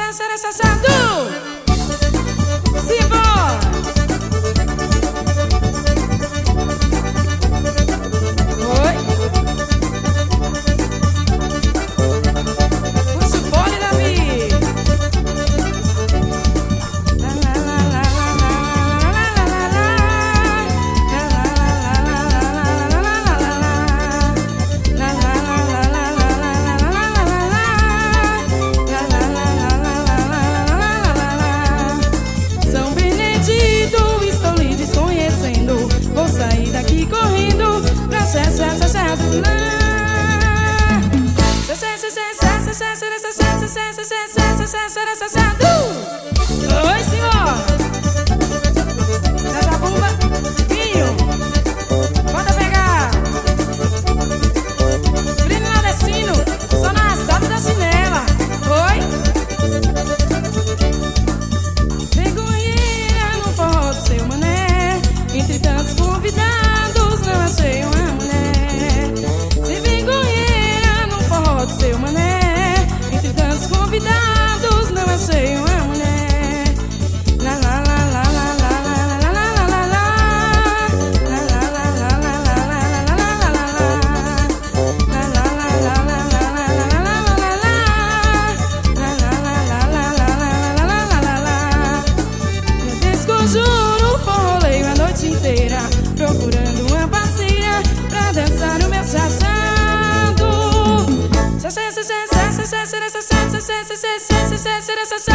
Oi, senhor. Essa bomba, vinho. Pode pegar. Brilho nordestino, só na assalto da cinema. Oi. Vergonheira no forró do seu mané. Entre tantos convidados, não achei uma mulher. Se vergonheira no forró do seu mané. Entre tantos convidados, não achei uma mulher. La la la la la la la la la la la. La la la la la la la la la la la. La la la la la la la la la la la. La la la la la la la la la. Eu desconjuro o forroleio a noite inteira, procurando uma parceira pra dançar o meu chachado. Sa sa sa sa sa sa sa sa sa sa sa sa sa sa sa sa sa